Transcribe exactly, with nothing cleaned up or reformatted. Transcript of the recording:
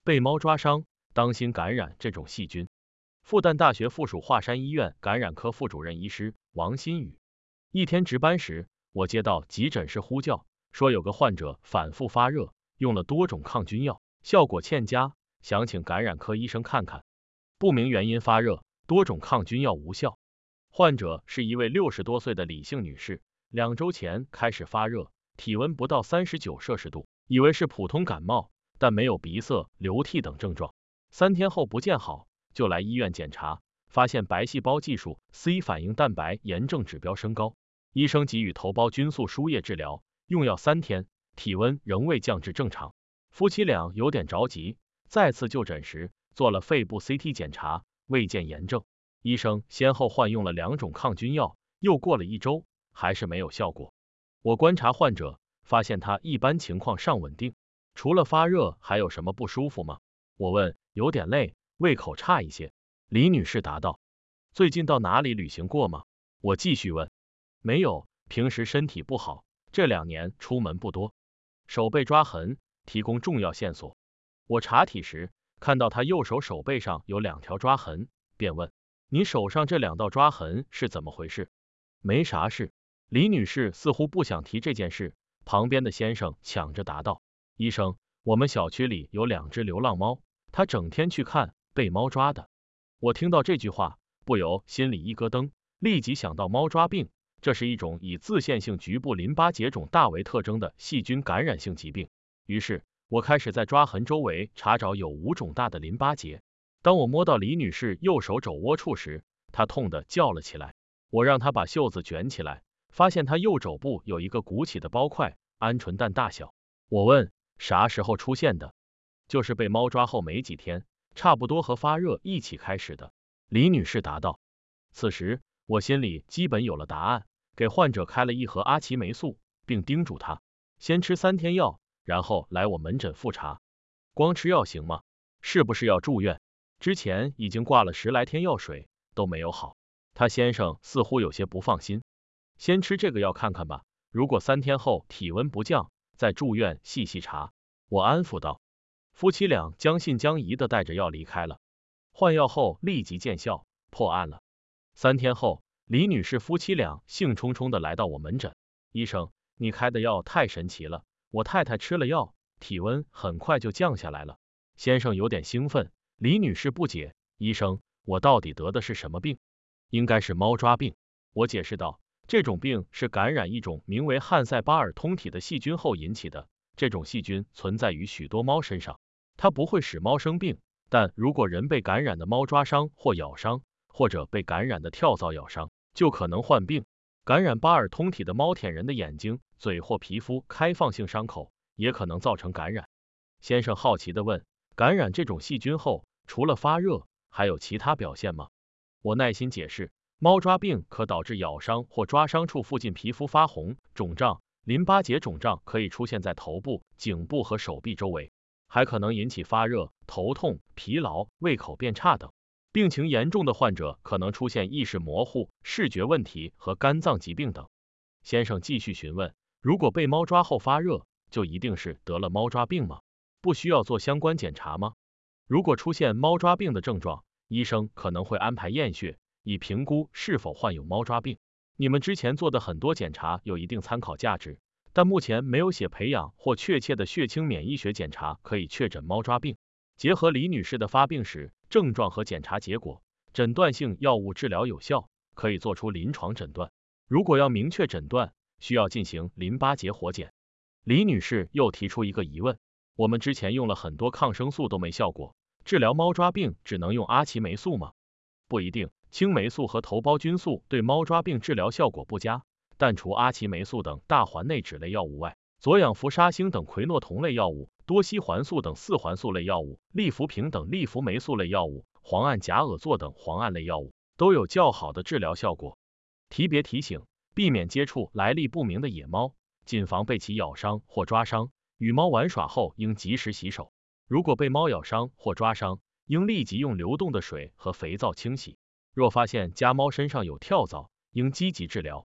被猫抓伤，当心感染这种细菌。复旦大学附属华山医院感染科副主任医师王新宇。一天值班时，我接到急诊室呼叫，说有个患者反复发热，用了多种抗菌药，效果欠佳，想请感染科医生看看。不明原因发热，多种抗菌药无效。患者是一位六十多岁的李姓女士，两周前开始发热，体温不到三十九摄氏度，以为是普通感冒，但没有鼻塞、流涕等症状。三天后不见好，就来医院检查，发现白细胞计数 C 反应蛋白炎症指标升高，医生给予头孢菌素输液治疗，用药三天，体温仍未降至正常。夫妻俩有点着急，再次就诊时做了肺部 C T 检查，未见炎症。医生先后换用了两种抗菌药，又过了一周，还是没有效果。我观察患者，发现他一般情况尚稳定，除了发热还有什么不舒服吗？我问，有点累，胃口差一些。李女士答道。最近到哪里旅行过吗？我继续问。没有，平时身体不好，这两年出门不多。手背抓痕提供重要线索。我查体时看到他右手手背上有两条抓痕，便问，你手上这两道抓痕是怎么回事？没啥事。李女士似乎不想提这件事，旁边的先生抢着答道，医生，我们小区里有两只流浪猫，他整天去看，被猫抓的。我听到这句话，不由心里一咯噔，立即想到猫抓病，这是一种以自限性局部淋巴结肿大为特征的细菌感染性疾病。于是我开始在抓痕周围查找有无肿大的淋巴结。当我摸到李女士右手肘窝处时，她痛得叫了起来。我让她把袖子卷起来，发现她右肘部有一个鼓起的包块，鹌鹑蛋大小。我问，啥时候出现的？就是被猫抓后没几天，差不多和发热一起开始的。李女士答道。此时我心里基本有了答案，给患者开了一盒阿奇霉素，并叮嘱他先吃三天药，然后来我门诊复查。光吃药行吗？是不是要住院？之前已经挂了十来天药水，都没有好。他先生似乎有些不放心，先吃这个药看看吧，如果三天后体温不降，再住院细细查。我安抚道。夫妻俩将信将疑的带着药离开了。换药后立即见效，破案了。三天后，李女士夫妻俩兴冲冲的来到我门诊。医生，你开的药太神奇了，我太太吃了药，体温很快就降下来了。先生有点兴奋，李女士不解，医生，我到底得的是什么病？应该是猫抓病。我解释道，这种病是感染一种名为汉塞巴尔通体的细菌后引起的，这种细菌存在于许多猫身上，它不会使猫生病，但如果人被感染的猫抓伤或咬伤，或者被感染的跳蚤咬伤，就可能患病。感染巴尔通体的猫舔人的眼睛、嘴或皮肤开放性伤口，也可能造成感染。先生好奇的问，感染这种细菌后，除了发热，还有其他表现吗？我耐心解释，猫抓病可导致咬伤或抓伤处附近皮肤发红、肿胀，淋巴结肿胀可以出现在头部、颈部和手臂周围，还可能引起发热、头痛、疲劳、胃口变差等。病情严重的患者可能出现意识模糊、视觉问题和肝脏疾病等。先生继续询问，如果被猫抓后发热，就一定是得了猫抓病吗？不需要做相关检查吗？如果出现猫抓病的症状，医生可能会安排验血，以评估是否患有猫抓病。你们之前做的很多检查有一定参考价值，但目前没有血培养或确切的血清免疫学检查可以确诊猫抓病。结合李女士的发病史、症状和检查结果，诊断性药物治疗有效，可以做出临床诊断。如果要明确诊断，需要进行淋巴结活检。李女士又提出一个疑问，我们之前用了很多抗生素都没效果，治疗猫抓病只能用阿奇霉素吗？不一定，青霉素和头孢菌素对猫抓病治疗效果不佳，但除阿奇霉素等大环内酯类药物外，左氧氟沙星等喹诺酮类药物、多烯环素等四环素类药物、利福平等利福霉素类药物、磺胺甲唑唑等磺胺类药物都有较好的治疗效果。提别提醒，避免接触来历不明的野猫，谨防被其咬伤或抓伤。与猫玩耍后应及时洗手。如果被猫咬伤或抓伤，应立即用流动的水和肥皂清洗。若发现家猫身上有跳蚤，应积极治疗。